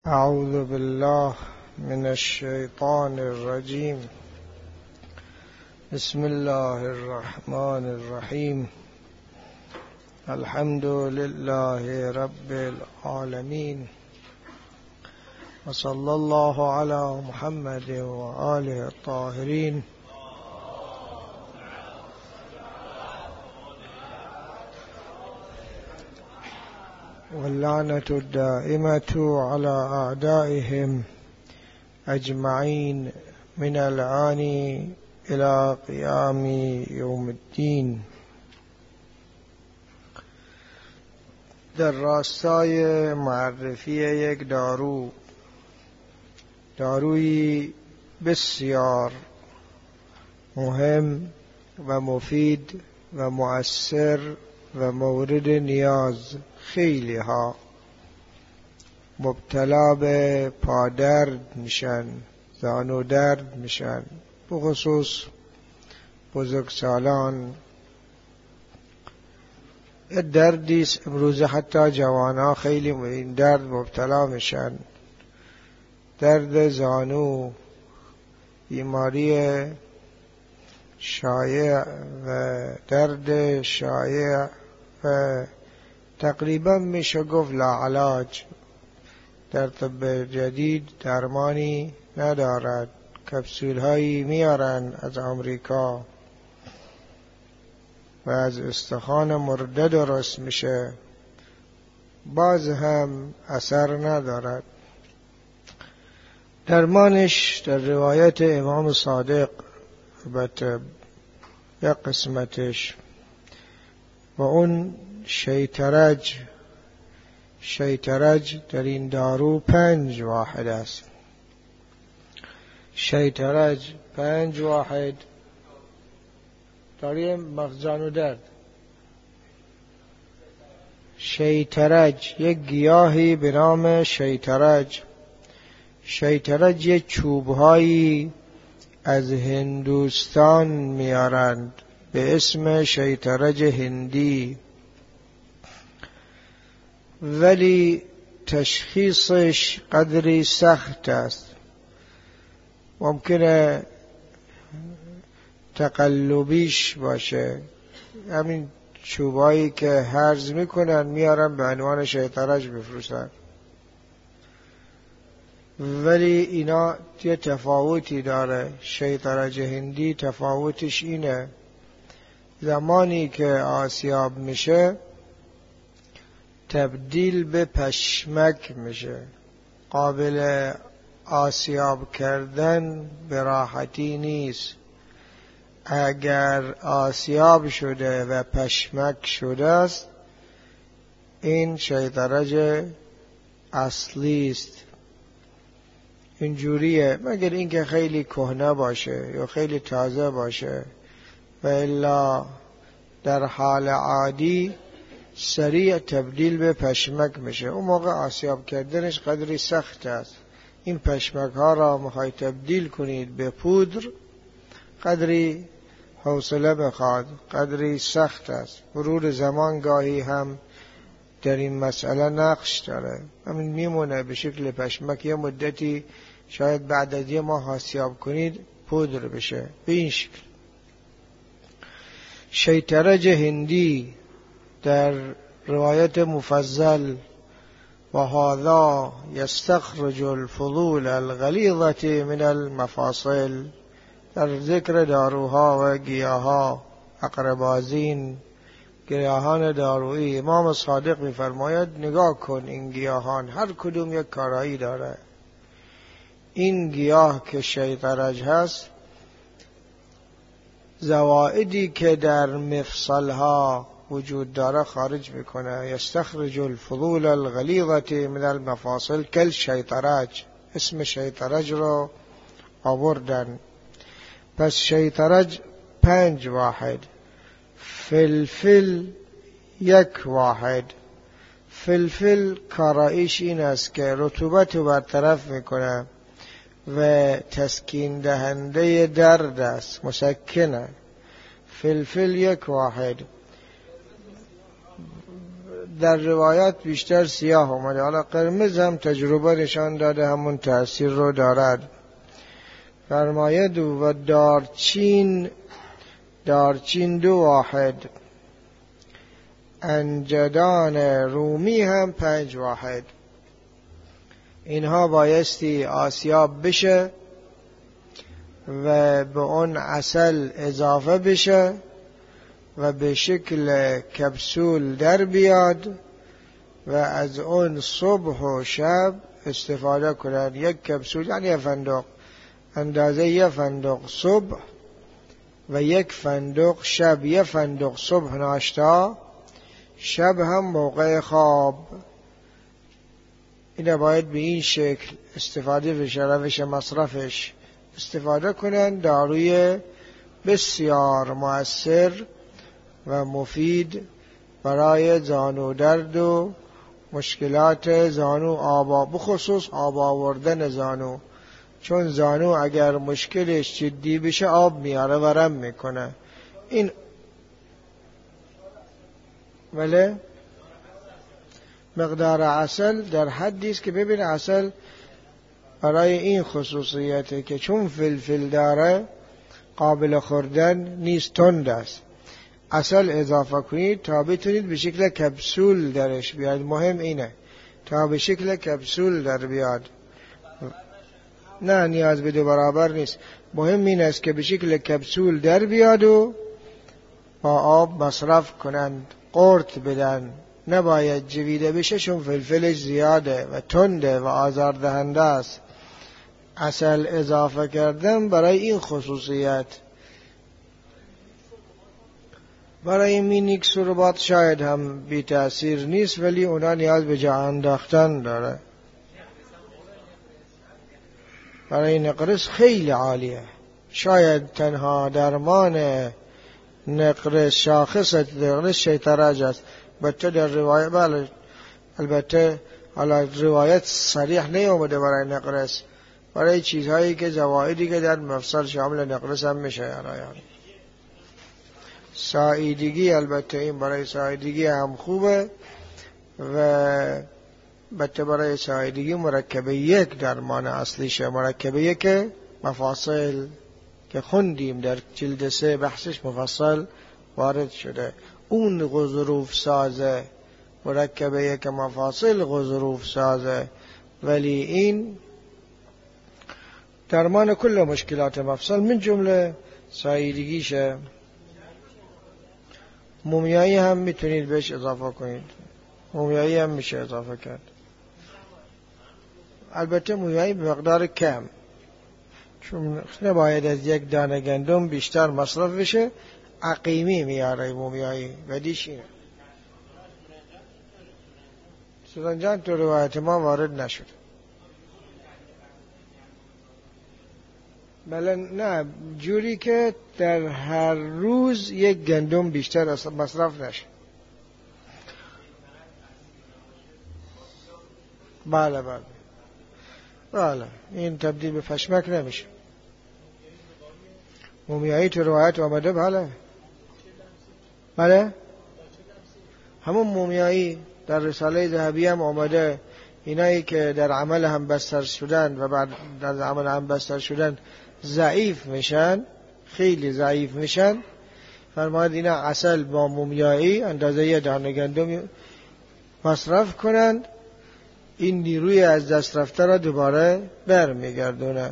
أعوذ بالله من الشيطان الرجيم. بسم الله الرحمن الرحيم. الحمد لله رب العالمين، وصلى الله على محمد وآله الطاهرين. واللعنة الدائمة على أعدائهم أجمعين من الآن إلى قيام يوم الدين. در راستای معرفی یک داروی بسیار مهم و مفید و مؤثر و مورد نیاز خیلی ها مبتلا به پادرد میشن، زانو درد میشن، بخصوص بزرگسالان. دردی است امروز حتی جوانان خیلی این درد مبتلا میشن. درد زانو بیماری شایع و درد شایع و تقریبا میشه گفت لاعلاج. در طب جدید درمانی ندارد. کپسول هایی میارن از آمریکا و از استخوان مرده درست میشه، باز هم اثر ندارد. درمانش در روایت امام صادق البته یک قسمتش و اون شیطرج در این دارو 5 واحد است. شیطرج 5 واحد داریم. مغزان و درد شیطرج یک گیاهی به نام شیطرج یک چوبهایی از هندوستان میارند به اسم شیطرج هندی، ولی تشخیصش قدری سخت است. ممکنه تقلبیش باشه، همین چوبایی که هرز میکنن میارن به عنوان شیطرج بفروشن، ولی اینا یه تفاوتی داره. شیطرج هندی تفاوتش اینه، زمانی که آسیاب میشه تبدیل به پشمک میشه، قابل آسیاب کردن به راحتی نیست. اگر آسیاب شده و پشمک شده است، این شیطرج اصلی است. اینجوریه، مگر اینکه خیلی کهنه باشه یا خیلی تازه باشه، و الا در حال عادی سریع تبدیل به پشمک میشه. اون موقع آسیاب کردنش قدری سخت است. این پشمک ها را میخوای تبدیل کنید به پودر، قدری حوصله بخواد، قدری سخت است. مرور زمان گاهی هم در این مسئله نقش داره. همین میمونه به شکل پشمک، یه مدتی شاید بعد از یه ماه آسیاب کنید پودر بشه به این شکل. شیطرج هندی در روایت مفضل و هذا یستخرج الفضول الغلیظة من المفاصل، در ذکر داروها و گیاها اقربازین، گیاهان دارویی، امام صادق می‌فرماید نگاه کن این گیاهان هر کدوم یک کارایی داره. این گیاه که شیطرج هست، زوائدی که در مفصلها وجود داره خارج میکنه. یستخرج الفضول الغلیظة من المفاصل کل شیطرج، اسم شیطرج رو آوردن. پس شیطرج 5 واحد، فلفل 1 واحد. فلفل کارایش این است که رطوبت رو برطرف میکنه و تسکین دهنده درد است، مسکنه. فلفل 1 واحد. در روایات بیشتر سیاه اومده، حالا قرمز هم تجربه نشان داده همون تأثیر رو دارد. فرماید و دارچین 2 واحد، انجدان رومی هم 5 واحد. اینها بایستی آسیاب بشه و به اون عسل اضافه بشه و به شکل کپسول در بیاد و از اون صبح و شب استفاده کنند. 1 کپسول یعنی 1 فندق، اندازه 1 فندق صبح و 1 فندق شب. 1 فندق صبح ناشتا، شب هم موقع خواب. این باید به این شکل استفاده بشه، روش مصرفش استفاده کنند. داروی بسیار مؤثر و مفید برای زانو درد و مشکلات زانو، بخصوص آب آوردن زانو، چون زانو اگر مشکلش جدی بشه آب میاره ورم میکنه. این ولی مقدار عسل در حدی است که ببین عسل برای این خصوصیته که چون فلفل داره قابل خوردن نیست، تند است. عسل اضافه کنید تا بتونید به شکل کپسول درش بیاد. مهم اینه تا به شکل کپسول در بیاد، نه نیاز به 2 برابر نیست. مهم این است که به شکل کپسول در بیاد و با آب مصرف کنند، قورت بدن. نباید جویده بشه چون فلفلش زیاده و تنده و آزاردهنده است. عسل اضافه کردن برای این خصوصیت. برای مینیکس و رباط شاید هم بی تأثیر نیست، ولی اونا نیاز به جا انداختن داره. برای نقرس خیلی عالیه. شاید تنها درمان نقرس، شاخص نقرس شیطرج است. البته در روایت، بله البته حالا روایت صریح نیومده برای نقرس، برای چیزهایی که زوائدی که در مفصل شامل نقرس هم میشه. یعنی ساییدگی، البته این برای ساییدگی هم خوبه و البته برای ساییدگی مرکب 1 درمان اصلیشه. مرکب 1 مفاصل که خوندیم در جلد 3 بحثش مفصل وارد شده، اون غضروف سازه. مرکب 1 مفاصل غضروف سازه، ولی این درمان کل مشکلات مفصل من جمله ساییدگیشه. مومیایی هم میتونید بهش اضافه کنید، مومیایی هم میشه اضافه کرد. البته مومیایی به مقدار کم، چون نباید از 1 دانه گندم بیشتر مصرف بشه. عقیمی میاره مومیایی. بدیش اینه سوزنجان تو روایت ما وارد نشد. بله نه، جوری که در هر روز 1 گندم بیشتر مصرف نشه. بله بله بله، این تبدیل به پشمک نمیشه. مومیایی تو روایت آمده. بله بله، همون مومیایی در رساله ذهبی هم آمده. اینایی که در عمل هم بستر شدن و بعد در عمل هم بستر شدن ضعیف میشن، خیلی ضعیف میشن، فرماید اینا عسل با مومیایی اندازه 1 دانه گندم مصرف کنند. این نیروی از دست رفته را دوباره برمیگردونه.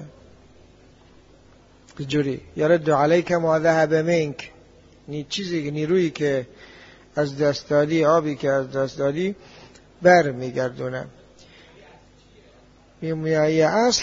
جوری یارد علیک ما ذهب منک، چیزی نیرویی که از دست دادی، آبی که از دست دادی برمیگردونه. مومیایی اصل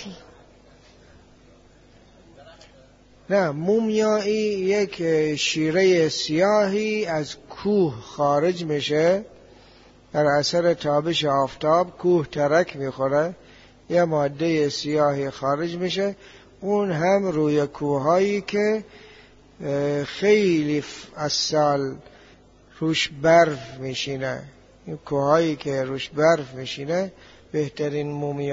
نه، مومیایی 1 شیره سیاهی از کوه خارج میشه در اثر تابش آفتاب. کوه ترک میخوره، یه ماده سیاهی خارج میشه. اون هم روی کوهایی که خیلی از سال روش برف میشینه. این کوهایی که روش برف میشینه بهترین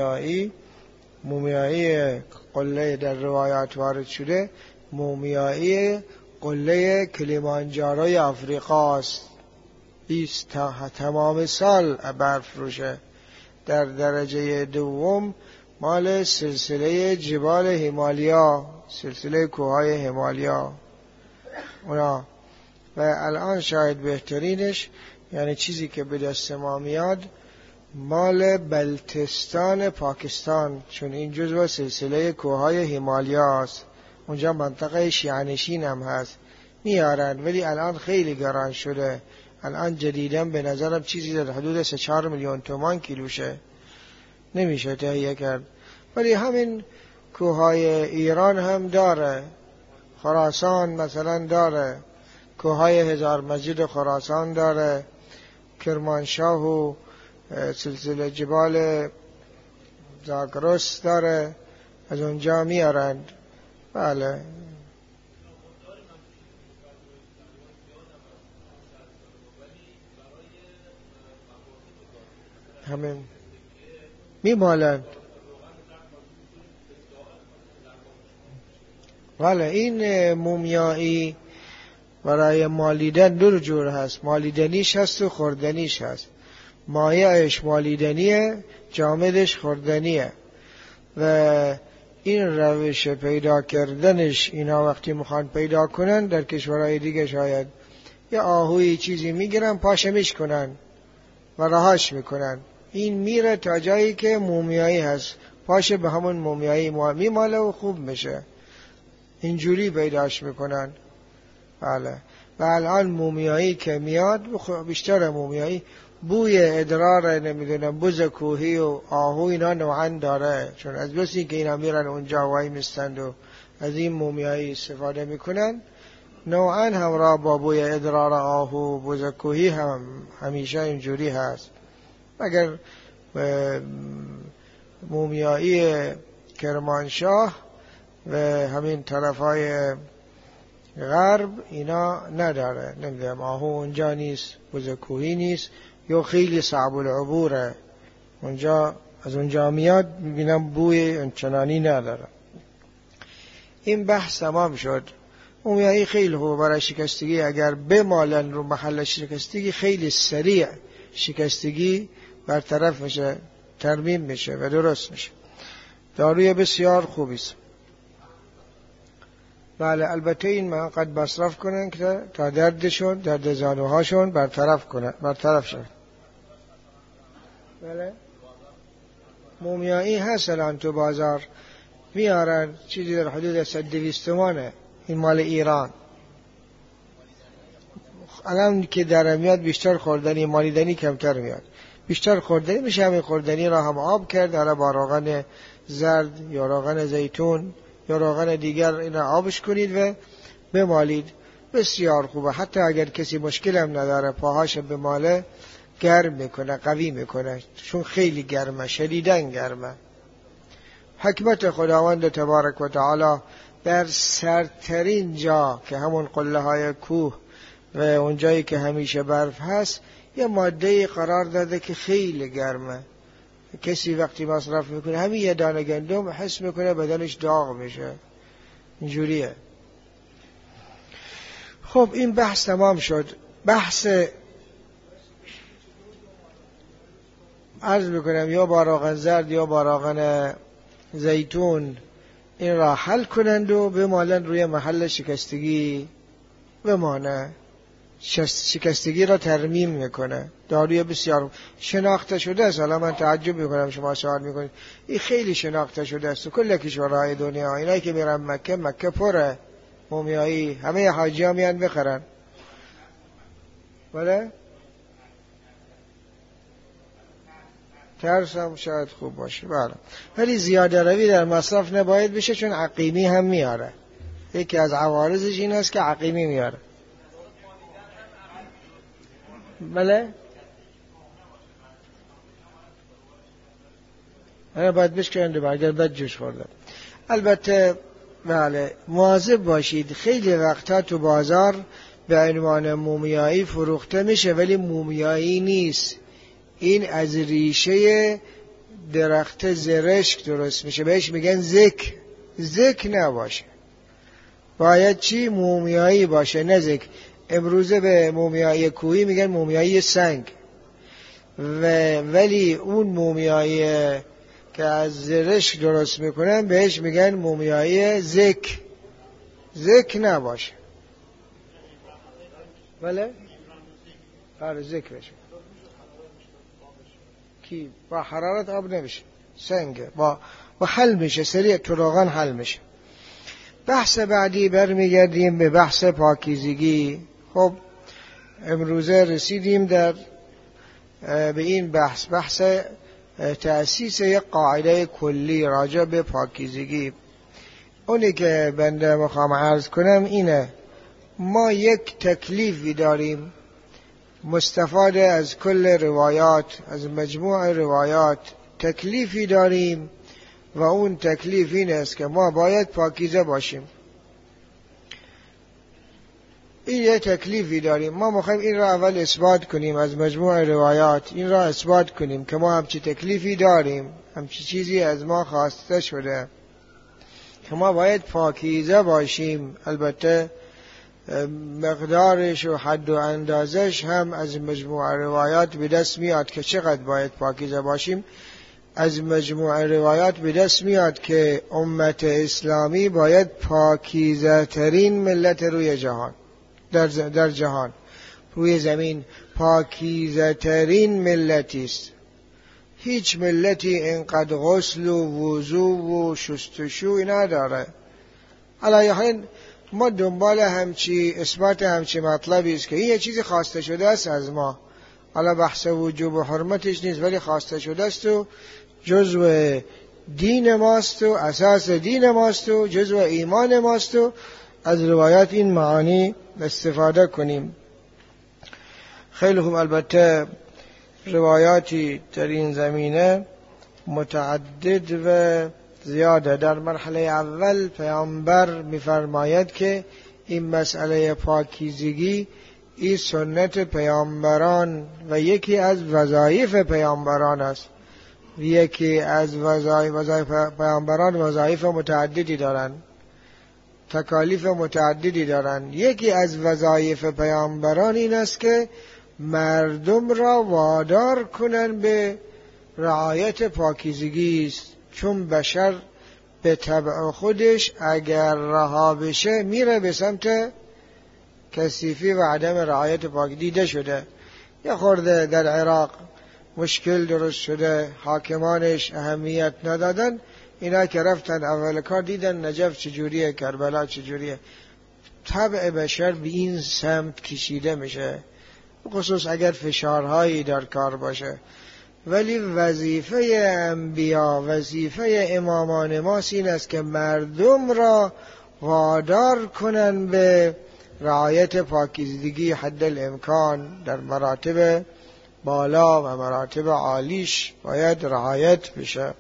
مومیایی قله در روایات وارد شده. مومیایی قله کلیمانجاروی آفریقا است. تمام سال برف روشه. در درجه دوم مال سلسله جبال هیمالیا، سلسله کوههای هیمالیا اونا. و الان شاید بهترینش، یعنی چیزی که به دست ما میاد، مال بلتستان پاکستان، چون این جزو سلسله کوههای هیمالیا است. اونجا منطقه شیعه‌نشین هم هست، میارن ولی الان خیلی گران شده. الان جدیداً به نظرم چیزی در حدود 3-4 میلیون تومان کیلوشه، نمیشه تهیه کرد. ولی همین کوههای ایران هم داره، خراسان مثلا داره، کوههای هزار مسجد خراسان داره، کرمانشاه و سلسله جبال زاگرس داره، از اونجا میارند. بله همین میمالند. بله این مومیایی برای مالیدن دو جور هست، مالیدنیش هست و خوردنیش هست. مایعش مالیدنیه، جامدش خوردنیه. و این روش پیدا کردنش اینا وقتی میخوان پیدا کنن در کشورهای دیگه شاید یه آهوی چیزی میگیرن پاشه میشکنن و رهاش میکنن، این میره تا جایی که مومیایی هست، پاشه به همون مومیایی میماله و خوب میشه، اینجوری پیداش میکنن. بله. و الان مومیایی که میاد، بیشتر مومیایی بوی ادرار نمیدونم بز کوهی و آهو اینا نوعا داره، چون از بسی که اینا میرن اونجا وای میستند و از این مومیایی استفاده میکنن، نوعا همراه با بوی ادرار آهو بز کوهی هم همیشه اینجوری هست. مگر مومیایی کرمانشاه و همین طرفای غرب اینا نداره، نمیدونم آهو اونجا نیست، بز کوهی نیست، یا خیلی صعب العبوره اونجا، از اونجا میاد میبینم بوی چنانی نداره. این بحث تمام شد. مومیایی خیلی خوب برای شکستگی، اگر بمالن رو محل شکستگی خیلی سریع شکستگی برطرف میشه، ترمیم میشه و درست میشه. داروی بسیار خوبی است. بله البته این قد مصرف کنن که تا دردشون، درد زانوهاشون برطرف شد. بله مومیایی هست الان تو بازار میارن، چیزی در حدود 100-200 تومانه. این مال ایران. الان که در میاد بیشتر خوردنی، مالیدنی کمتر میاد. بیشتر خوردنی میشه، همین خوردنی را هم آب کرد، حالا با روغن زرد یا روغن زیتون یا روغن دیگر اینا آبش کنید و بمالید، بسیار خوبه. حتی اگر کسی مشکل هم نداره پاهاش بماله، گرم میکنه، قوی میکنه، چون خیلی گرمه، شدیداً گرمه. حکمت خداوند تبارک و تعالی در سردترین جا که همون قله های کوه و اونجایی که همیشه برف هست یه ماده قرار داده که خیلی گرمه. کسی وقتی مصرف میکنه همین یه دانه گندم حس میکنه بدنش داغ میشه، اینجوریه. خب این بحث تمام شد. بحث عرض میکنم یا با روغن زرد یا با روغن زیتون این را حل کنند و بمالن روی محل شکستگی بمانه، شکستگی را ترمیم میکنه. داروی بسیار شناخته شده است. حالا من تعجب میکنم شما سوال میکنید، این خیلی شناخته شده است. کل کشورهای دنیا اینایی که میرن مکه پره مومیایی، همه حاجی ها میان بخرن. بله ترس هم شاید خوب باشه. بله ولی زیاده روی در مصرف نباید بشه، چون عقیمی هم میاره. یکی از عوارضش این است که عقیمی میاره. بله اگر باید بشکنده اگر بد جوش خورده. البته بله مواظب باشید، خیلی وقتا تو بازار به عنوان مومیایی فروخته میشه ولی مومیایی نیست. این از ریشه درخت زرشک درست میشه، بهش میگن زک نباشه. باید چی؟ مومیایی باشه، نه زک. امروزه به مومیایی کوهی میگن مومیایی سنگ، ولی اون مومیایی که از زرشک درست میکنن بهش میگن مومیایی زک نباشه. بله؟ زک بشه کی با حرارت آب نمیشه، سنگه با حل میشه، سریع تراغن حل میشه. بحث بعدی برمیگردیم به بحث پاکیزگی. خب امروزه رسیدیم در به این بحث تأسیس یک قاعده کلی راجع به پاکیزگی. اونی که بنده میخوام عرض کنم اینه، ما یک تکلیفی داریم مستفاد از کل روایات، از مجموع روایات تکلیفی داریم و اون تکلیف این است که ما باید پاکیزه باشیم. این یه تکلیفی داریم، ما میخوایم این را اول اثبات کنیم از مجموع روایات، این را اثبات کنیم که ما همچی تکلیفی داریم، همچی چیزی از ما خواسته شده که ما باید پاکیزه باشیم. البته مقدارش و حد و اندازش هم از مجموع روایات به دست میاد که چقدر باید پاکیزه باشیم. از مجموع روایات به دست میاد که امت اسلامی باید پاکیزه ترین ملت روی جهان، در جهان، روی زمین پاکیزه ترین ملتی است. هیچ ملتی اینقدر غسل و وضو و شستشوی نداره. علیه حال ما دنبال همچی اثبات همچی مطلبی است که این یه چیزی خواسته شده است از ما. حالا بحث وجوب و حرمتش نیست، ولی خواسته شده است و جزء دین ماست و اساس دین ماست و جزء ایمان ماست و از روایات این معانی استفاده کنیم. خیلی خوب. البته روایاتی در این زمینه متعدد و زیاده. در مرحله اول پیامبر می‌فرماید که این مسئله پاکیزگی این سنت پیامبران و یکی از وظایف پیامبران است. یکی از وظایف پیامبران وظایف متعددی دارند، تکالیف متعددی دارند. یکی از وظایف پیامبران این است که مردم را وادار کنند به رعایت پاکیزگی است، چون بشر به طبع خودش اگر رها بشه میره به سمت کثیفی و عدم رعایت پاکی. دیده شده یه خورده در عراق مشکل درست شده، حاکمانش اهمیت ندادن، اینا که رفتن اول کار دیدن نجف چجوریه، کربلا چجوریه. طبع بشر به این سمت کشیده میشه، خصوص اگر فشارهایی در کار باشه. ولی وظیفه انبیا، وظیفه امامان ما این است که مردم را وادار کنن به رعایت پاکیزگی حد الامکان. در مراتب بالا و مراتب عالیش باید رعایت بشه.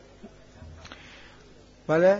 بله؟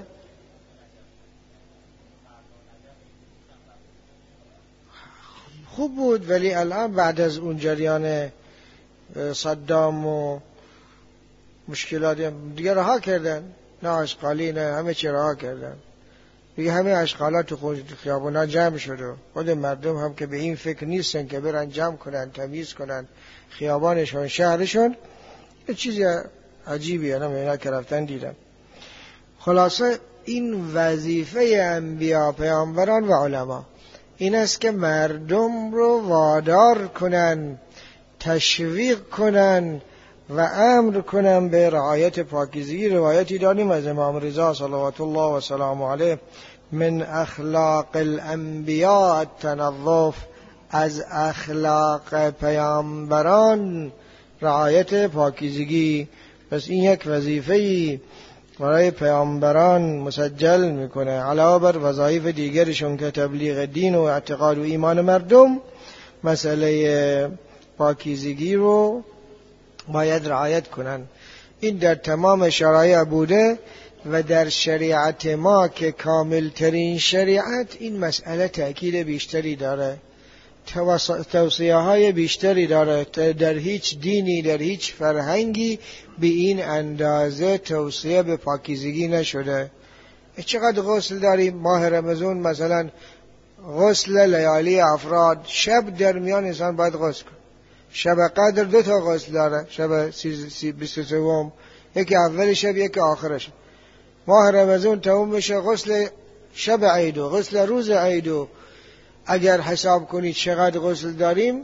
خوب بود، ولی الان بعد از اون جریان صدام و مشکلات دیگه رها کردن، نه اشغالی نه همه چی رها کردن دیگه. همه اشغالات تو خیابونا جمع شده. خود مردم هم که به این فکر نیستن که برن جمع کنن، تمیز کنن خیابانشون، شهرشون. یه چیزی عجیبیه. نه اینا که رفتن دیدم. خلاصه این وظیفه انبیا، پیامبران و علما این است که مردم رو وادار کنن، تشویق کنن و امر کنن به رعایت پاکیزگی. روایتی داریم از امام رضا صلوات الله و سلام علیه: من اخلاق الانبیاء التنظف، از اخلاق پیامبران رعایت پاکیزگی. پس این یک وظیفه‌ای برای پیامبران مسجل میکنه، علاوه بر وظایف دیگرشون که تبلیغ دین و اعتقاد و ایمان مردم. مسئله پاکیزگی رو باید رعایت کنن. این در تمام شرایع بوده و در شریعت ما که کامل ترین شریعت این مسئله تأکید بیشتری داره، توصیه های بیشتری داره. در هیچ دینی، در هیچ فرهنگی به این اندازه توصیه به پاکیزگی نشده. چقدر غسل داریم ماه رمضان، مثلا غسل لیالی افراد، شب در میان انسان باید غسل کنه. شب قدر 2 تا غسل داره، شب 23، یکی اول شب یکی آخر شب. ماه رمضان تموم بشه غسل شب عید و غسل روز عید و اگر حساب کنید چقدر غسل داریم،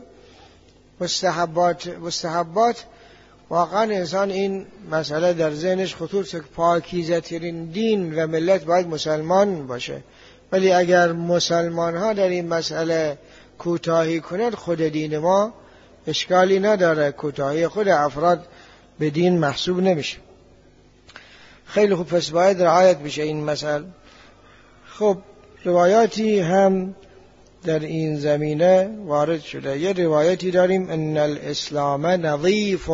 مستحبات واقعا انسان این مسئله در ذهنش خطور که پاکیزه ترین دین و ملت باید مسلمان باشه، ولی اگر مسلمان ها در این مسئله کوتاهی کنند خود دین ما اشکالی نداره، کوتاهی خود افراد به دین محسوب نمیشه. خیلی خوب، پس باید رعایت بشه این مسئله. خب روایاتی هم در این زمینه وارد شده. یه روایتی داریم ان الاسلام نظیف،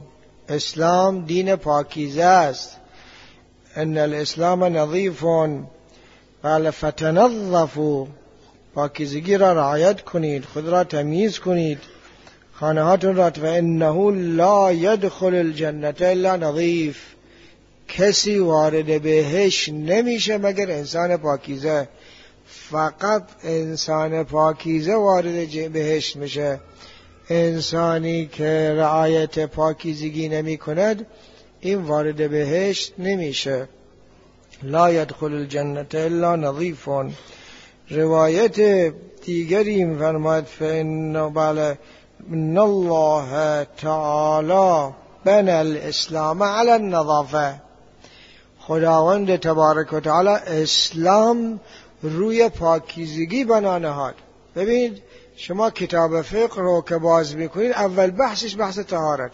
اسلام دین پاکیزه است. ان الاسلام نظیف، بله، فتنظفوا، پاکیزگی را رعایت کنید، خود را تمیز کنید، خانه هاتون را. فانه لا يدخل الجنة الا نظیف، کسی وارد بهشت نمیشه مگر انسان پاکیزه. فقط انسان پاکیزه وارد بهشت میشه. انسانی که رعایت پاکیزگی نمی کند این وارد بهشت نمیشه. لا يدخل الجنة الا نظیف. روایت دیگری می‌فرماید بله ان الله تعالی بنى الاسلام على النظافه، خداوند تبارک و تعالی اسلام روی پاکیزگی بنا نهاد. ببینید شما کتاب فقه رو که باز میکنید اول بحثش بحث طهارت،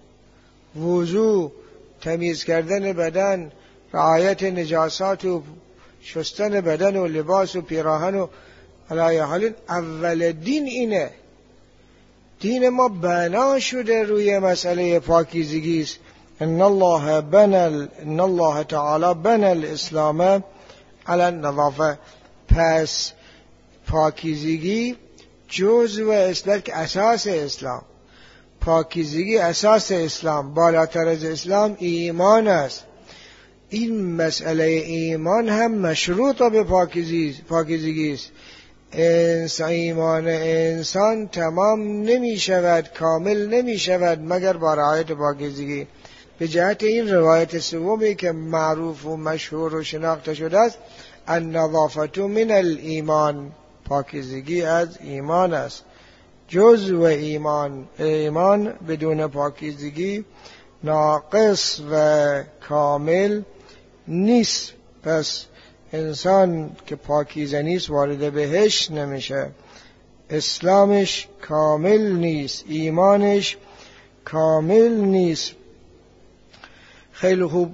وضو، تمیز کردن بدن، رعایت نجاسات و شستن بدن و لباس و پیراهن و علی حال اول دین اینه. دین ما بنا شده روی مسئله پاکیزگی است. ان الله تعالی بنى الاسلام علی النظافه. پس پاکیزگی جزء و اساس اسلام. پاکیزگی اساس اسلام، بالاتر از اسلام ایمان است. این مسئله ایمان هم مشروط به پاکیزگی است. ایمان انسان تمام نمی شود، کامل نمی شود مگر با رعایت پاکیزگی. به جهت این روایت سومی که معروف و مشهور و شناخته شده است، النظافة من الایمان، پاکیزگی از ایمان است، جزء ایمان. ایمان بدون پاکیزگی ناقص و کامل نیست. پس انسان که پاکیزه نیست وارد بهشت نمیشه، اسلامش کامل نیست، ایمانش کامل نیست. خیلی خوب،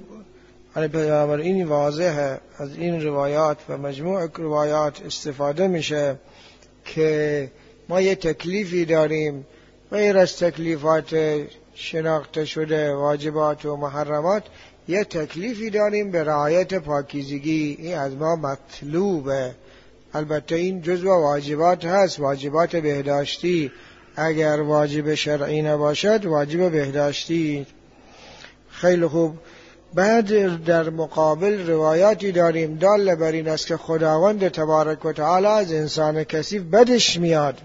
این واضحه. از این روایات و مجموع روایات استفاده میشه که ما یه تکلیفی داریم غیر از تکلیفات شناخته شده واجبات و محرمات، یه تکلیفی داریم به رعایت پاکیزگی. این از ما مطلوبه. البته این جزء واجبات هست، واجبات بهداشتی. اگر واجب شرعی نباشد واجب بهداشتی. خیلی خوب. بعد در مقابل روایاتی داریم دال بر این است که خداوند تبارک و تعالی از انسان کثیف بدش میاد.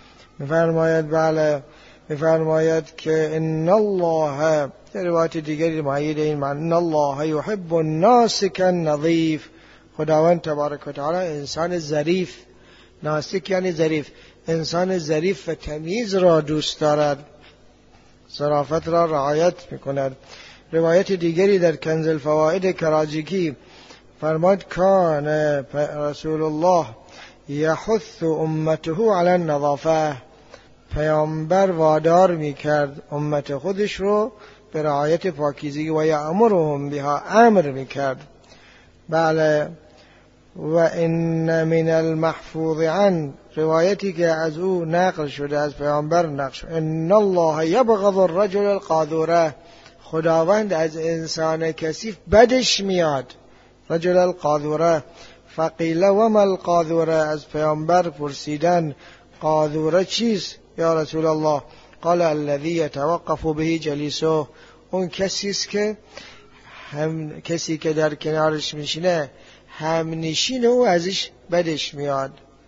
میفرماید که ان الله، روایت دیگری مؤید این معنی، ان الله یحب الناسک النظیف، خداوند تبارک و تعالی انسان ظریف، ناسک یعنی ظریف، انسان ظریف و تمیز را دوست دارد، ظرافت را رعایت میکند. روایت دیگری در کنز الفوائد کراجیکی فرماد کان رسول الله یحث امته علی النظافه، پیامبر وادار میکرد امت خودش رو به رعایت پاکیزگی و یأمرهم بها، امر میکرد. بله. و ان من المحفوظ عن، روایتی که از او نقل شده، از پیامبر نقل شده، ان الله یبغض الرجل القاذوره، خداوند از انسان کثیف بدش میاد، رجل القاذوره. فقیل وما القاذوره، از پیامبر پرسیدن قاذوره چیست یا رسول الله؟ قال الذي يتوقف به جلیسه، اون کسی که در کنارش میشینه هم نشین او ازش بدش میاد.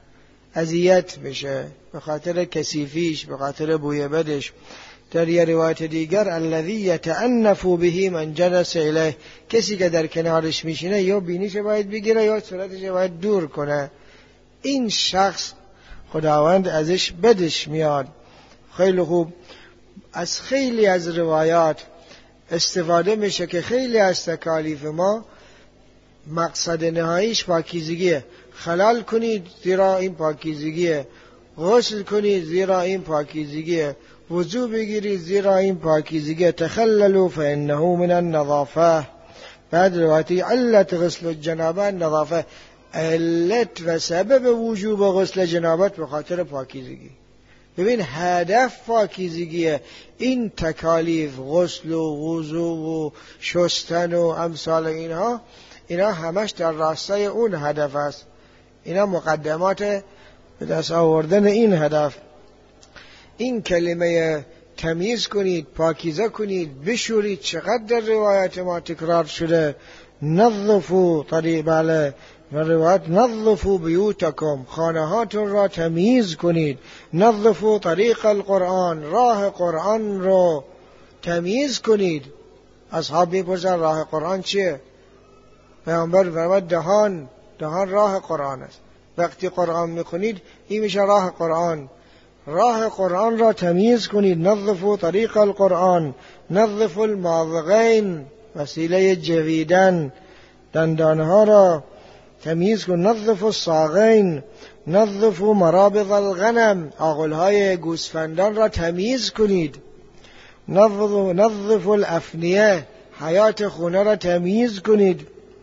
اذیت میشه به خاطر کثیفیش، به خاطر بوی بدش. در یه روایت دیگر الذی یتعنف به من جلس الیه، کسی که در کنارش میشینه یا بینیش باید بگیره یا صورتش باید دور کنه. این شخص خداوند ازش بدش میاد. خیلی خوب. از خیلی از روایات استفاده میشه که خیلی از تکالیف ما مقصد نهاییش پاکیزگیه. خلال کنید زیرا این پاکیزگیه، غسل کنید زیرا این پاکیزگیه، وضو بگیرید زیرا این پاکیزگیه، تخللوا فانه من النظافه. بعد روایتی علت غسل الجنابه النظافه، علت و سبب وجوب غسل جنابت به خاطر پاکیزگی. ببین هدف پاکیزگیه. این تکالیف غسل و وضو و شستن و امثال اینا همش در راستای اون هدف است. اینا مقدمات به دست آوردن این هدف. این کلمه تمیز کنید، پاکیزه کنید، بشورید، چقدر در روایت ما تکرار شده. نظفوا بله، روایت نظفوا بیوتکم، خانه هاتون را تمیز کنید. نظفوا طریق القرآن، راه قرآن رو تمیز کنید. اصحاب میپرسن راه قرآن چیه؟ پیامبر فرمود دهان راه قرآن است. وقتی قرآن میخونید این میشه راه قرآن. راه قرآن را تمیز کنید. نظفوا طریق القرآن، نظفوا الماضغین، وسیله جویدن دندانها را تمیز کن. نظفوا الساقین، نظفوا مرابض الغنم، آغلهای گوسفندان را تمیز کنید. نظفوا الافنیه، حیات خونه را تمیز کنید.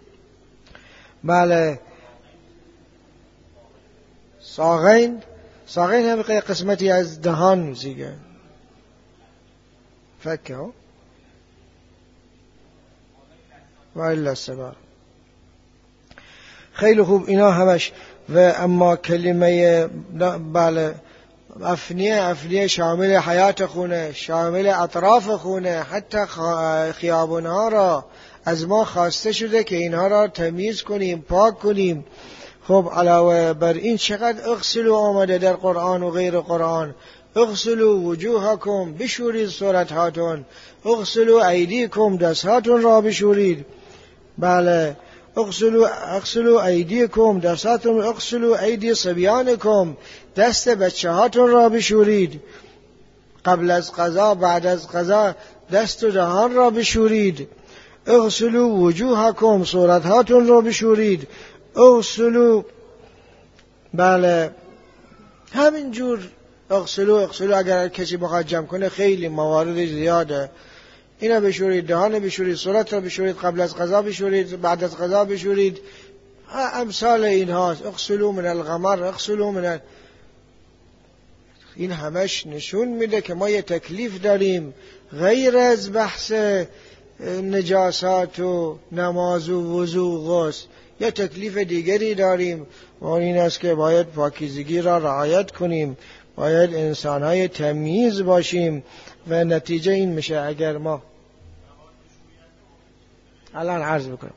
بله، ساقین هم قسمتی از دهان زیگه فکه ها و الا السبا. خیلی خوب. اینا همش. و اما کلمه بله افنیه شامل حیات خونه، شامل اطراف خونه، حتی خیابونها را از ما خواسته شده که اینها را تمیز کنیم، پاک کنیم. خب علاوه بر این چقدر اغسلوا آمده در قرآن و غیر قرآن. اغسلوا وجوهکم، بشورید صورتهاتون. اغسلوا ایدیکم، دستهاتون را بشورید. بله، اغسلوا ایدیکم، دستهاتون. اغسلوا ایدی صبیانکم، دست بچه هاتون را بشورید. قبل از غذا، بعد از غذا دست و دهان را بشورید. اغسلوا وجوهکم، صورتهاتون را بشورید. اغسلوا بله همینجور اغسلوا. اگر کسی بخواد جمع کنه خیلی موارد زیاده. اینا بشورید، دهان بشورید، صورت را بشورید، قبل از غذا بشورید، بعد از غذا بشورید، امثال این هاست. اغسلوا من الغمر، اغسلوا من این همش نشون میده که ما یه تکلیف داریم غیر از بحث نجاسات و نماز و وضو و غسل. یه تکلیف دیگری داریم و این است که باید پاکیزگی را رعایت کنیم، باید انسانهای تمیز باشیم. و نتیجه این میشه اگر ما الان عرض بکنم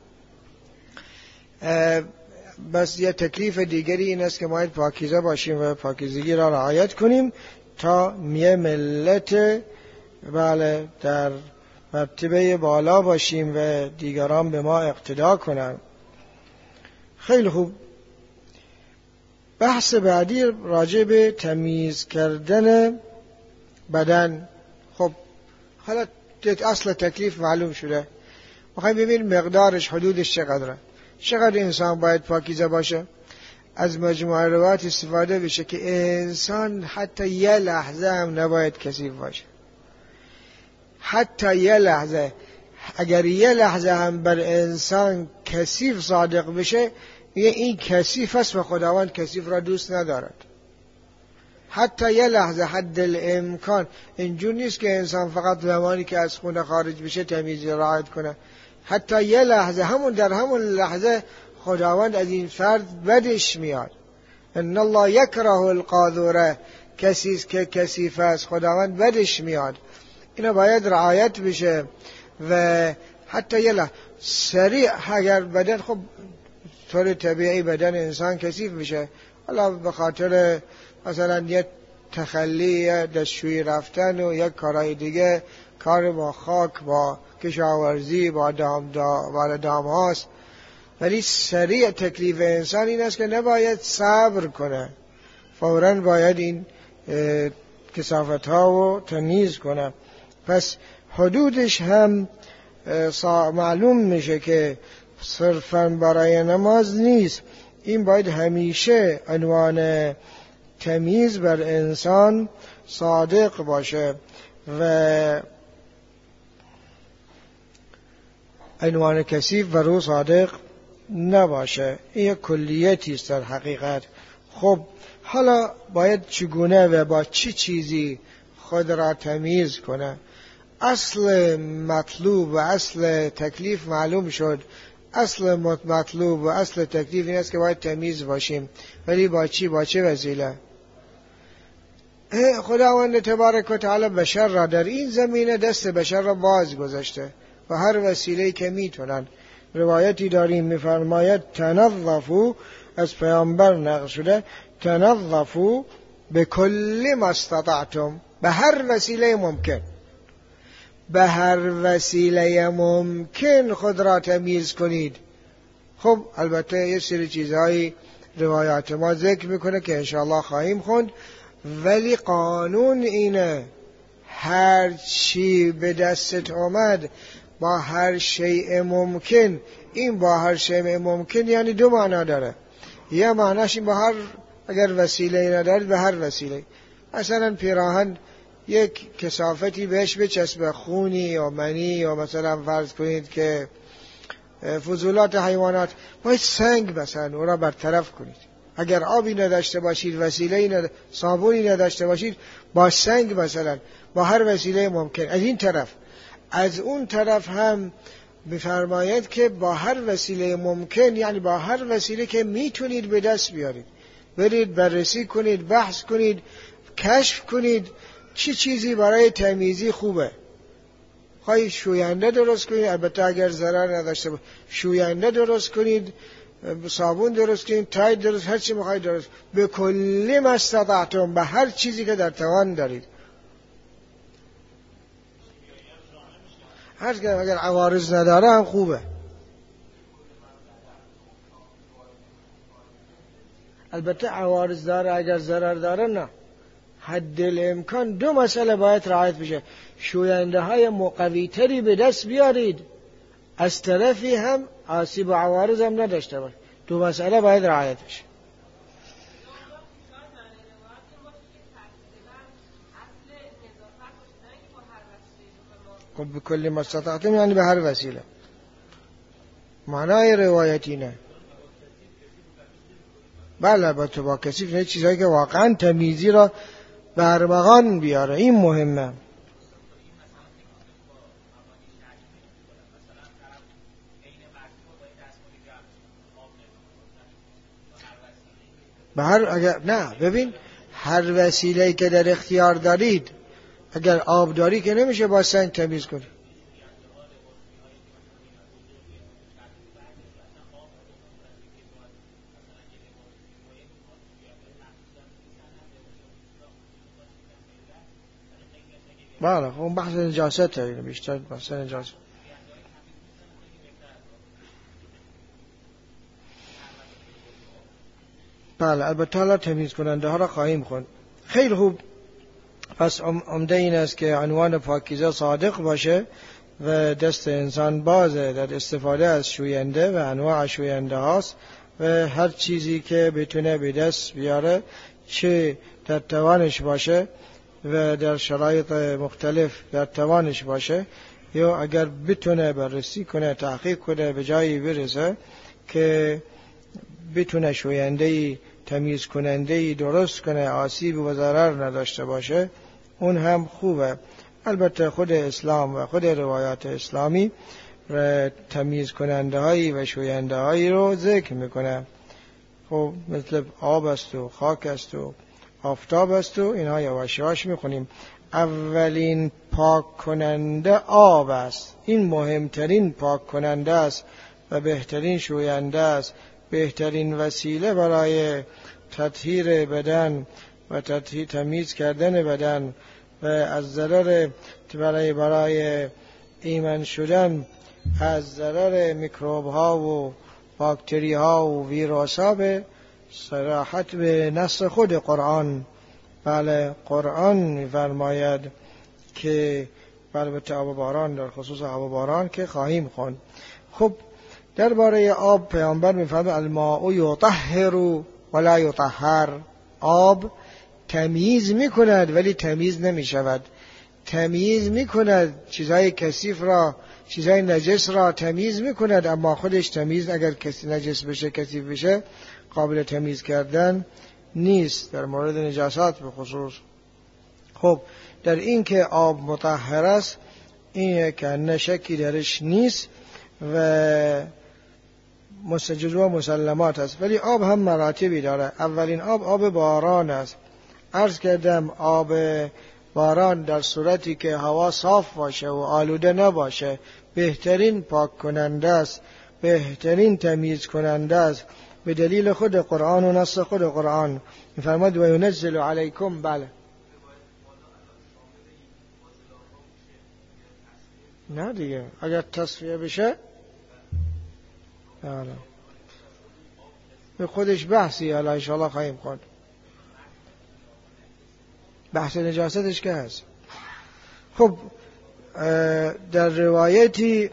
بس یه تکلیف دیگری این است که باید پاکیزه باشیم و پاکیزگی را رعایت کنیم تا یه ملت بله در مرتبه بالا باشیم و دیگران به ما اقتدا کنند. خیلی خوب. بحث بعدی راجع به تمیز کردن بدن. خب حالا اصل تکلیف معلوم شده. میخوایم ببینیم مقدارش، حدودش چقدره، چقدر انسان باید پاکیزه باشه. از مجموعه روایات استفاده بشه که انسان حتی یه لحظه هم نباید کثیف باشه. حتی یه لحظه. اگر یه لحظه هم بر انسان کثیف صادق بشه، این کثیف است و خداوند کثیف را دوست ندارد. حتی یه لحظه، حد الامکان. اینجور نیست که انسان فقط زمانی که از خونه خارج بشه تمیزی رعایت کنه. حتی یه لحظه، در همون لحظه خداوند از این فرد بدش میاد. ان الله یکره القاذوره، کسی که کثیف است خداوند بدش میاد. اینا باید رعایت بشه. و حتی یه لحظه سریع اگر بدن، خب طور طبیعی بدن انسان کثیف میشه، حالا به خاطر مثلا یک تخلی دستشویی رفتن و یک کارهای دیگه، کار با خاک، با کشاورزی، با دام هاست. ولی سریع تکلیف انسان این است که نباید صبر کنه، فوراً باید این کثافت ها رو تمیز کنه. پس حدودش هم معلوم میشه که صرفاً برای نماز نیست، این باید همیشه عنوان تمیز بر انسان صادق باشه و عنوان کثیف بر او صادق نباشه. این کلیتی است در حقیقت. خب حالا باید چگونه و با چه چیزی خود را تمیز کنه؟ اصل مطلوب و اصل تکلیف معلوم شد. اصل مطلوب و اصل تکلیف این است که باید تمیز باشیم، ولی با چی؟ با چه وسیله؟ خداوند تبارک و تعالی بشر را در این زمینه دست بشر را باز گذاشته و هر وسیله‌ای که میتونن. روایتی داریم میفرماید تنظفوا، از پیامبر نقل شده، تنظفوا بكل ما استطعتم، به هر وسیله ممکن، به هر وسیله ممکن خود را تمیز کنید. خب البته یه سری چیزهایی روایات ما ذکر میکنه که انشاءالله خواهیم خوند، ولی قانون اینه هر چی به دستت آمد با هر شیء ممکن. این با هر شیء ممکن یعنی دو معنا داره. یه معناش این با هر، اگر وسیله ندارید به هر وسیله، مثلا پیراهن یک کثافتی بهش بچسبه، خونی یا منی یا مثلا فرض کنید که فضولات حیوانات، باید سنگ مثلا او را برطرف کنید. اگر آبی نداشته باشید، وسیله صابونی نداشته باشید، با سنگ مثلا، با هر وسیله ممکن. از این طرف. از اون طرف هم بفرماید که با هر وسیله ممکن، یعنی با هر وسیله که میتونید به دست بیارید، برید بررسی کنید، بحث کنید، کشف کنید چه چیزی برای تمیزی خوبه. خواهید شوینده درست کنید، البته اگر ضرر نداشته باشه، شوینده درست کنید، صابون درست کنید، تاید درست، هر چی میخواید درست، به کلی ما استطعتم، به هر چیزی که در توان دارید. هر که اگر عوارض نداره هم خوبه. البته عوارض داره، اگر ضرر داره نه. حد الامکان دو مسئله باید رعایت بشه. شوینده های مقوی تری به دست بیارید، از طرفی هم آسیب و عوارض هم نداشته باشه. دو مسئله باید رعایت بشه. خب به کلی ما استطعتم یعنی به هر وسیله. معنای روایتی نه. بله البته با کثیف نه، چیزایی که واقعا تمیزی را به ارمغان بیاره، این مهمه. به هر اگر نه ببین، هر وسیله‌ای که در اختیار دارید، اگر آب داری که نمیشه با سنگ تمیز کنی. بله خب بحث نجاست هست، بیشتر بحث نجاست. بله البته حالا تمیز کننده ها را خواهیم خوند. خیلی خوب. پس عمده این است که عنوان پاکیزه صادق باشه و دست انسان بازه در استفاده از شوینده و انواع شوینده هاست و هر چیزی که بتونه به دست بیاره، چه در توانش باشه و در شرایط مختلف در توانش باشه، یا اگر بتونه بررسی کنه، تحقیق کنه، به جایی برسه که بتونه شوینده‌ای، تمیز کننده‌ای درست کنه، آسیب و ضرر نداشته باشه، اون هم خوبه. البته خود اسلام و خود روایات اسلامی تمیز کننده هایی و شوینده هایی رو ذکر میکنه. خب مثل آب است و خاک است و آفتاب است و اینها یواش یواش میخونیم. اولین پاک کننده آب است. این مهمترین پاک کننده است و بهترین شوینده است. بهترین وسیله برای تطهیر بدن و تمیز کردن بدن و از ضرر برای ایمن شدن از ضرر میکروب ها و باکتری ها و ویروس ها به صراحت به نص خود قرآن. بله قرآن می‌فرماید که البته آب باران، در خصوص آب باران که خواهیم خوند. خب درباره آب پیامبر می‌فرماید الماء یطهر ولا یطهر. آب تمیز می‌کند ولی تمیز نمی‌شود. تمیز می‌کند چیزهای کثیف را، چیزهای نجس را تمیز می‌کند، اما خودش تمیز اگر کسی نجس بشه، کثیف بشه، قابل تمیز کردن نیست، در مورد نجاسات به خصوص. خب در این که آب مطهر است این که نه شکی درش نیست و جزو مسلمات است. ولی آب هم مراتبی داره. اولین آب باران است. عرض کردم آب باران در صورتی که هوا صاف باشه و آلوده نباشه بهترین پاک کننده است، بهترین تمیز کننده است، به دلیل خود قرآن و نص خود قرآن. می‌فرماید و ینزل علیکم. بله نه دیگه اگر تصفیه بشه بله به خودش بحثی حالا انشاءالله خواهیم خوند. بحث نجاستش که هست. خب در روایتی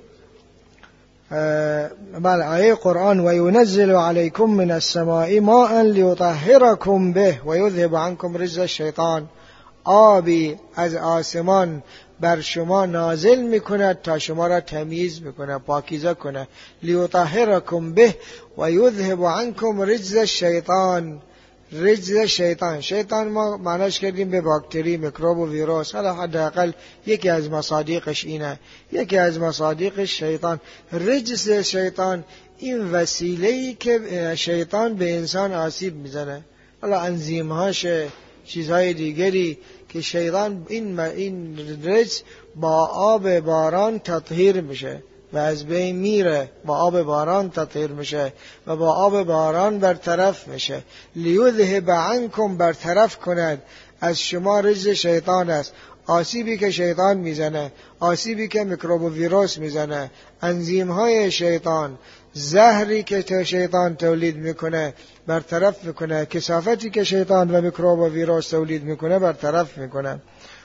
بله آیه قرآن و ینزل علیکم من السماء ماء لیطهرکم به و یذهب عنکم رجز الشیطان. آبی از آسمان بر شما نازل میکند تا شما را تمیز میکنه، پاکیزه کنه. لیطهرکم به و یذهب عنکم رجز الشیطان. رجز شیطان ما معناش کردیم به باکتری، میکروب و ویروس. حالا حداقل یکی از مصادیقش اینه، یکی از مصادیقش شیطان. رجز شیطان این وسیله‌ای که شیطان به انسان آسیب میزنه، حالا انزیم‌هاش، چیزهای دیگری که شیطان این رجز با آب باران تطهیر میشه و از بین میره، با آب باران تطهیر میشه و با آب باران برطرف میشه. لیذهب عنکم، برطرف کند از شما رجز شیطان است. آسیبی که شیطان میزنه، آسیبی که میکروب و ویروس میزنه، انزیم های شیطان، زهری که شیطان تولید میکنه برطرف میکنه، کثافتی که شیطان و میکروب و ویروس تولید میکنه برطرف میکنه.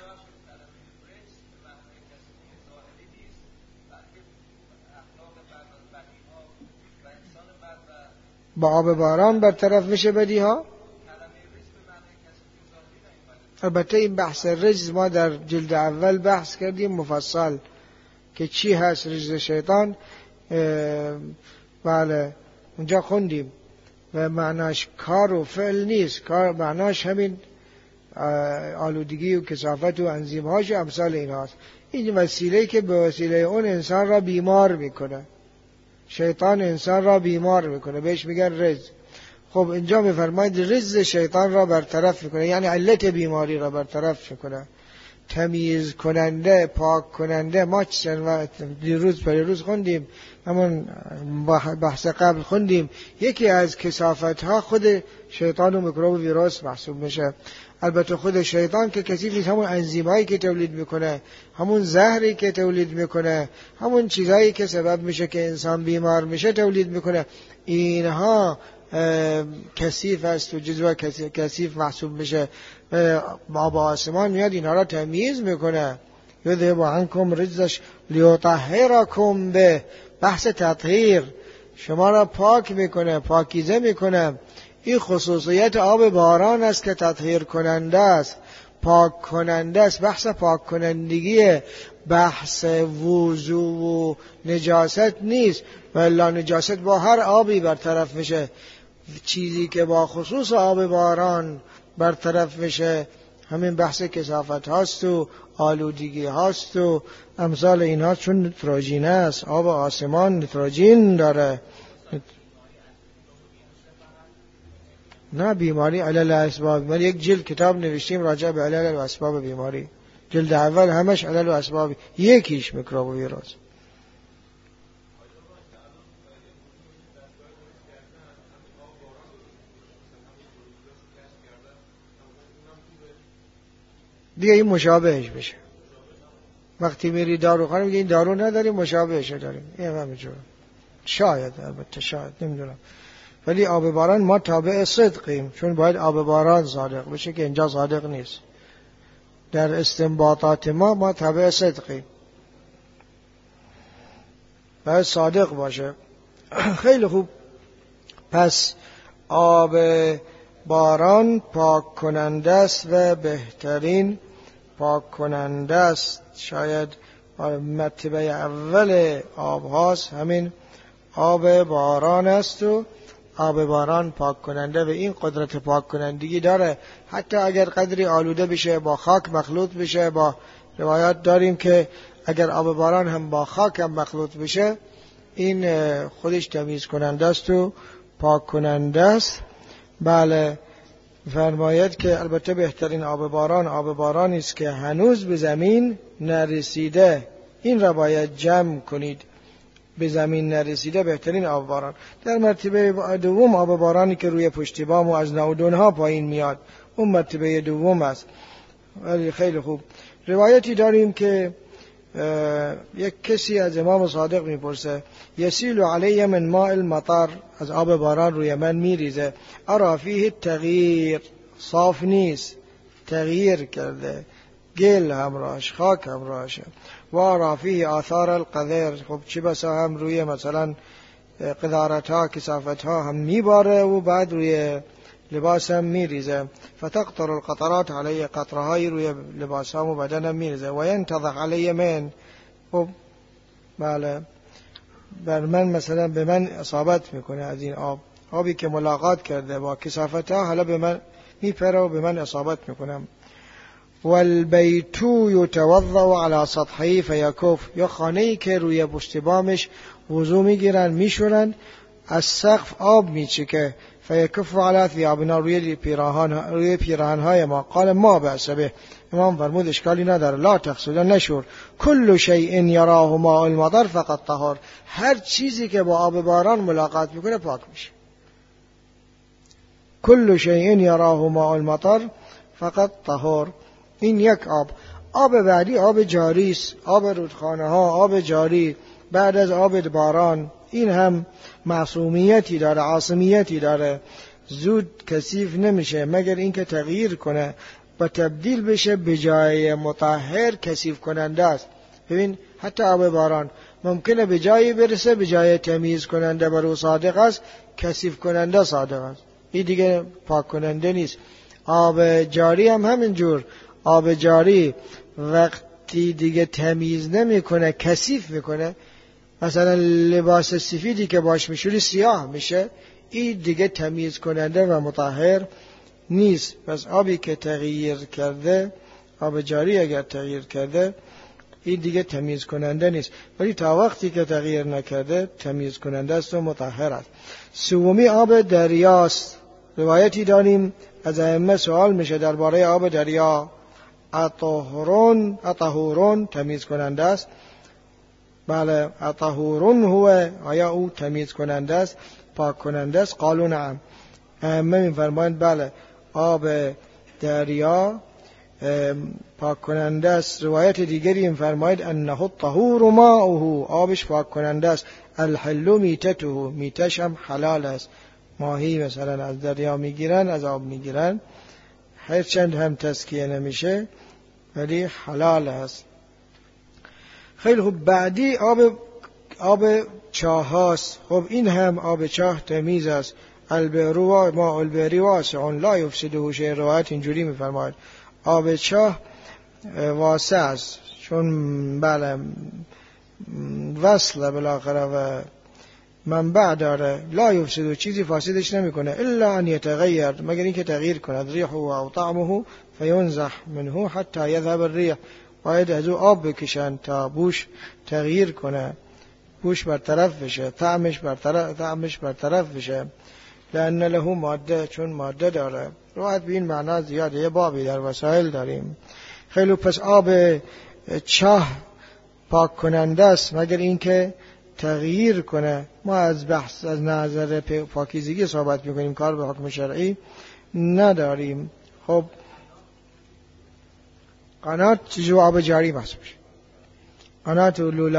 با آب باران برطرف میشه بدی ها. البته این بحث رجز ما در جلد اول بحث کردیم مفصل که چی هست رجز شیطان. بله اونجا خوندیم و معناش کار و فعل نیست، کار معناش همین آلودگی و کثافت و انزیم‌هاش و امثال این هاست. این وسیله‌ای که به وسیله اون انسان را بیمار میکنه، شیطان انسان را بیمار میکنه، بهش میگن رجز. خب اینجا میفرماید رجز شیطان را برطرف میکنه، یعنی علت بیماری را برطرف میکنه، تمیز کننده، پاک کننده. ما دیروز خوندیم، همون بحث قبل خوندیم، یکی از کثافت ها خود شیطان و میکروب و ویروس محسوب میشه. البته خود شیطان که کثیف نیست، همون انزیمایی که تولید میکنه، همون زهری که تولید میکنه، همون چیزایی که سبب میشه که انسان بیمار میشه تولید میکنه. اینها کثیف است و جزو کثیف محسوب میشه. آب آسمان میاد اینها را تمیز میکنه. یذهب عنکم رجزش لیطهرکم به. بحث تطهیر شما را پاک میکنه، پاکیزه میکنه. این خصوصیت آب باران است که تطهیر کننده است، پاک کننده است. بحث پاک کنندگی، بحث وضو و نجاست نیست، ولی نجاست با هر آبی برطرف میشه. چیزی که با خصوص آب باران برطرف میشه همین بحث کثافت هاست و آلودگی هاست و امثال این هاست، چون نتروژین است. آب آسمان نتروژین داره. نه بیماری علل اسباب. من یک جلد کتاب نوشتیم راجع به علل و اسباب بیماری. جلد اول همش علل و اسباب، یکیش میکروب و ویروس. دیگه این مشابهش بشه. وقتی میری داروخانه میگه این دارو نداریم مشابهش داریم، این همینجوره. شاید، البته شاید، نمیدونم. ولی آب باران ما تابع صدقیم، چون باید آب باران صادق بشه که اینجا صادق نیست. در استنباطات ما تابع صدقیم، باید صادق باشه. خیلی خوب. پس آب باران پاک کننده است و بهترین پاک کننده است. شاید مرتبه اول آب هاست همین آب باران است و آب باران پاک کننده و این قدرت پاک کنندگی داره. حتی اگر قدری آلوده بشه با خاک مخلوط بشه، با روایات داریم که اگر آب باران هم با خاک هم مخلوط بشه این خودش تمیز کننده است و پاک کننده است. بله، فرماید که البته بهترین آب بارانی است که هنوز به زمین نرسیده. این را باید جمع کنید. به زمین نرسیده بهترین آب باران. در مرتبه دوم آب بارانی که روی پشتیبان و از ناودونها پایین میاد، اون مرتبه دوم است. ولی خیلی خوب. روایتی داریم که یک کسی از امام صادق میپرسه یسیل علی من ماء المطر، از آب باران روی من میریزه، ارا فیه تغییر، صاف نیست، تغییر کرده، گل همراهش، خاک همراهشه. و ارا فیه آثار القذر، خب چه بسا هم روی مثلا قذارت ها کثافت ها هم میباره و بعد روی لباس هم میریزه. فتقطر القطرات علی، قطره های روی لباس هم و بدن هم میریزه. و ینتضح علی من، خب بله، بر من مثلا به من اصابت میکنه از این آبی که ملاقات کرده با کثافت ها، حالا به من میپره و به من اصابت میکنم. والبیتو یتوضا علی سطحی فیکف، یا خانه‌ای که روی پشت بامش وضو میگیرن میشورن، از سقف آب میچکه، فیکف علی ثیابنا، روی پیراهن‌های ما. قال ما بأس به، امام فرمود اشکالی نداره، لا تغسل، نشور. کل شیء یراه ماء المطر فقط طهر، هر چیزی که با آب باران ملاقات میکنه پاک میشه. کل شیء یراه ماء المطر فقط طهر. این یک آب بعدی آب جاری است، آب رودخانه ها، آب جاری بعد از آب باران. این هم معصومیتی داره، عاصمیتی داره، زود کثیف نمیشه مگر اینکه تغییر کنه و تبدیل بشه به جای مطهر کثیف کننده است. ببین حتی آب باران ممکنه به جایی برسه، به جای تمیز کننده برو صادق است، کثیف کننده صادق است، این دیگه پاک کننده نیست. آب جاری هم همینجور، آب جاری وقتی دیگه تمیز نمیکنه کثیف میکنه، مثلا لباس سفیدی که باش میشوری سیاه میشه، این دیگه تمیز کننده و مطهر نیست. پس آبی که تغییر کرده، آب جاری اگر تغییر کرده، این دیگه تمیز کننده نیست، ولی تا وقتی که تغییر نکرده تمیز کننده است و مطهر است. سومی آب دریاست. روایتی داریم از ائمه سوال میشه درباره آب دریا، اطهورون تمیز کننده است؟ بله، اطهورون هو، آیا او تمیز کننده است، پاک کننده است؟ قالوا نعم. ائمه میفرمایند بله، آب دریا پاک کننده است. روایت دیگری میفرماید انه الطهور ماؤه، آبش پاک کننده است. الحل میتته، میتش هم حلال است. ماهی مثلا از دریا میگیرن، از آب میگیرن، هرچند هم تزکیه نمیشه ولی حلال است. خیلی خوب. بعدی آب چاه هاست. خب این هم آب چاه تمیز است. البئر ماء البئر واسع لا یفسده شیء، روایت اینجوری میفرماید آب چاه واسع است، چون بله وصله بالاخره و منبع داره، لا یفسده، چیزی فاسدش نمیکنه، الا ان یتغیر، مگر اینکه تغییر کند، ریحه و طعمه فینزح منه حتی یذهب الریح، باید از او آب بکشن تا بوش تغییر کنه، بوش برطرف بشه، طعمش برطرف بشه، لأن له ماده، چون ماده داره. روایت به این معنا زیاده، یه بابی در وسائل داریم. خیلی پس آب چاه پاک کننده است مگر اینکه تغییر کنه. ما از بحث از نظر پاکیزگی صحبت میکنیم، کار به حکم شرعی نداریم. خب قنات جزو آب جاری محسوب میشه. قنات و لوله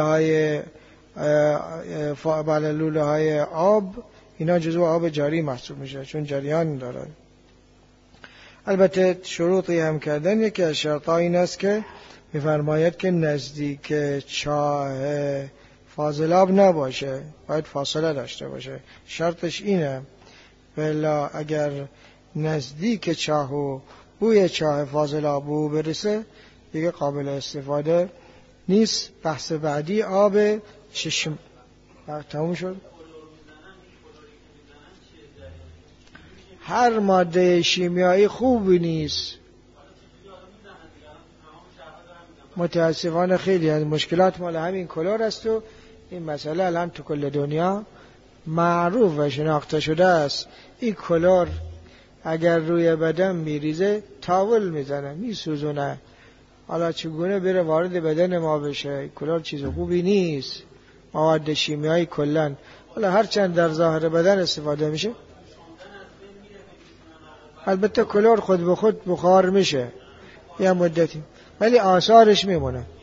های آب اینا جزو آب جاری محسوب میشه چون جریان داره. البته شروطی هم کردن، یکی از شرطا این است که می‌فرماید که نزدیک چاه فاضلاب نباشه، باید فاصله داشته باشه. شرطش اینه، ولی اگر نزدیک چاه و بوی چاه فاضلاب بو برسه دیگه قابل استفاده نیست. بحث بعدی آب چشم. تموم شد. هر ماده شیمیایی خوبی نیست. متاسفانه خیلی از مشکلات مال همین کلور است و این مسئله الان تو کل دنیا معروف و شناخته شده است. این کلور اگر روی بدن میریزه تاول میزنه، میسوزونه. حالا چگونه بره وارد بدن ما بشه؟ کلور چیز خوبی نیست. مواد شیمیایی کلن، حالا هرچند در ظاهر بدن استفاده میشه، البته کلور خود به خود بخار میشه یه مدتی، ولی آثارش میمونه.